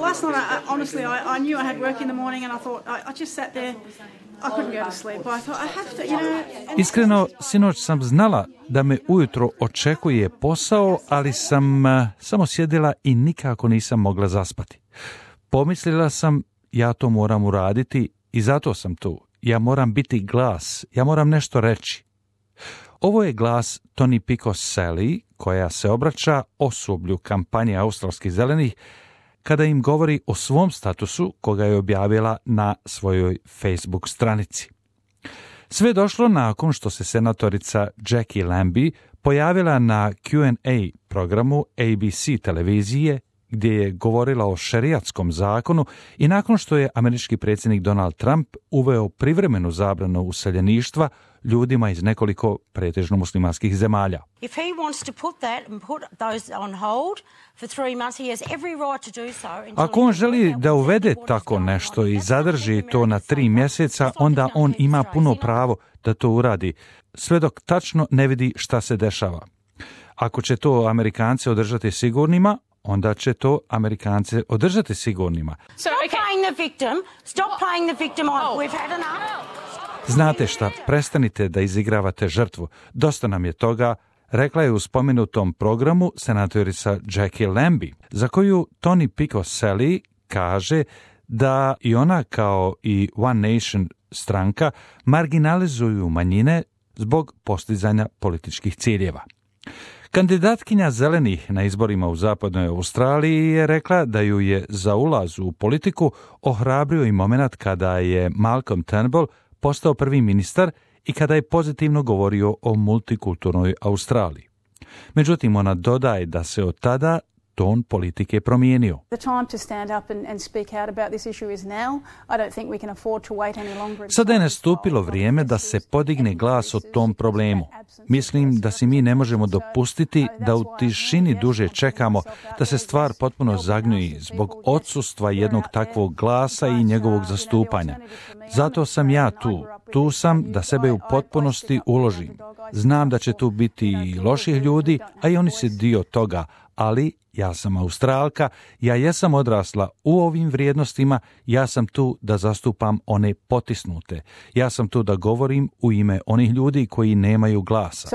last night, honestly, I knew I had work in the morning and I thought, I just sat there, I couldn't go to sleep, but I thought, I have to, Iskreno, sinoć sam znala da me ujutro očekuje posao, ali sam samo sjedila i nikako nisam mogla zaspati. Pomislila sam, ja to moram uraditi i zato sam tu. Ja moram biti glas, ja moram nešto reći. Ovo je glas Toni Picos Sally, koja se obraća osoblju kampanje Australskih zelenih kada im govori o svom statusu koga je objavila na svojoj Facebook stranici. Sve je došlo nakon što se senatorica Jackie Lambie pojavila na Q&A programu ABC televizije gdje je govorila o šerijatskom zakonu i nakon što je američki predsjednik Donald Trump uveo privremenu zabranu useljeništva ljudima iz nekoliko pretežno muslimanskih zemalja. Ako on želi da uvede tako nešto i zadrži to na 3 mjeseca, onda on ima puno pravo da to uradi, sve dok tačno ne vidi šta se dešava. Ako će to Amerikance održati sigurnima, onda će to Amerikance održati sigurnima. Znate šta, prestanite da izigravate žrtvu. Dosta nam je toga, rekla je u spomenutom programu senatorica Jackie Lambie, za koju Toni Picos Sally kaže da i ona kao i One Nation stranka marginalizuju manjine zbog postizanja političkih ciljeva. Kandidatkinja zelenih na izborima u zapadnoj Australiji je rekla da ju je za ulaz u politiku ohrabrio i moment kada je Malcolm Turnbull postao prvi ministar i kada je pozitivno govorio o multikulturnoj Australiji. Međutim, ona dodaje da se od tada ton politike promijenio. Sada je nastupilo vrijeme da se podigne glas o tom problemu. Mislim da si mi ne možemo dopustiti da u tišini duže čekamo da se stvar potpuno zagnji zbog odsustva jednog takvog glasa i njegovog zastupanja. Zato sam ja tu. Tu sam da sebe u potpunosti uložim. Znam da će tu biti i loših ljudi, a i oni su dio toga, ali ja sam Australka, ja jesam odrasla u ovim vrijednostima, ja sam tu da zastupam one potisnute. Ja sam tu da govorim u ime onih ljudi koji nemaju glasa.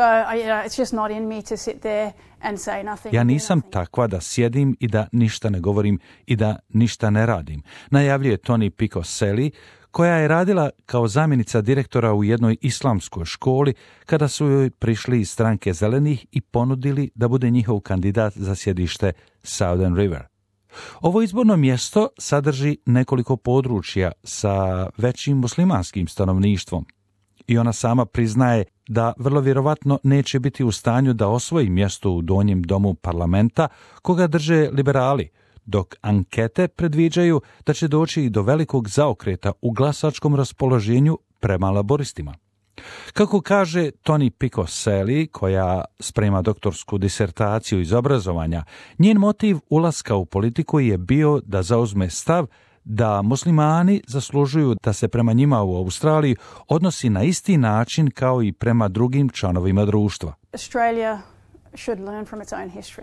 Ja nisam takva da sjedim i da ništa ne govorim i da ništa ne radim, najavljuje Toni Picos Sally, koja je radila kao zamjenica direktora u jednoj islamskoj školi kada su joj prišli iz stranke zelenih i ponudili da bude njihov kandidat za sjedište Southern River. Ovo izborno mjesto sadrži nekoliko područja sa većim muslimanskim stanovništvom i ona sama priznaje da vrlo vjerovatno neće biti u stanju da osvoji mjesto u donjem domu parlamenta koga drže liberali, dok ankete predviđaju da će doći i do velikog zaokreta u glasačkom raspoloženju prema laboristima. Kako kaže Toni Picos Sally, koja sprema doktorsku disertaciju iz obrazovanja, njen motiv ulaska u politiku je bio da zauzme stav da muslimani zaslužuju da se prema njima u Australiji odnosi na isti način kao i prema drugim članovima društva. Australia should learn from its own history.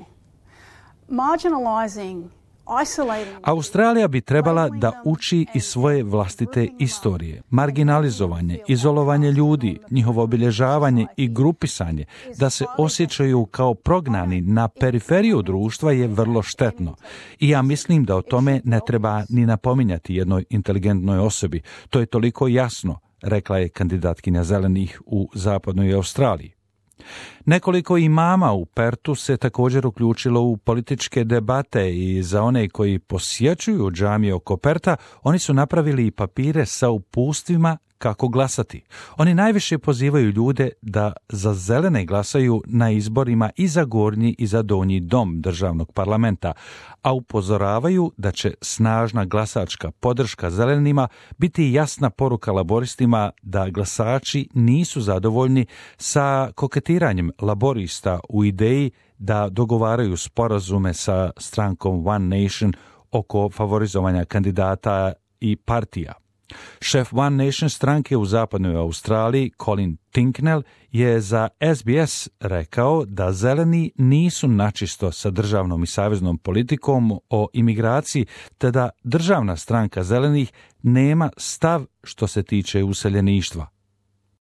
Marginalizing Australija bi trebala da uči iz svoje vlastite istorije. Marginalizovanje, izolovanje ljudi, njihovo obilježavanje i grupisanje, da se osjećaju kao prognani na periferiju društva je vrlo štetno. I ja mislim da o tome ne treba ni napominjati jednoj inteligentnoj osobi. To je toliko jasno, rekla je kandidatkinja zelenih u zapadnoj Australiji. Nekoliko imama u Pertu se također uključilo u političke debate i za one koji posjećuju džamije oko Perta, oni su napravili i papire sa uputstvima kako glasati. Oni najviše pozivaju ljude da za zelene glasaju na izborima i za gornji i za donji dom državnog parlamenta, a upozoravaju da će snažna glasačka podrška zelenima biti jasna poruka laboristima da glasači nisu zadovoljni sa koketiranjem laborista u ideji da dogovaraju sporazume sa strankom One Nation oko favorizovanja kandidata i partija. Šef One Nation stranke u zapadnoj Australiji, Colin Tinknell, je za SBS rekao da zeleni nisu načisto sa državnom i saveznom politikom o imigraciji, te da državna stranka zelenih nema stav što se tiče useljeništva.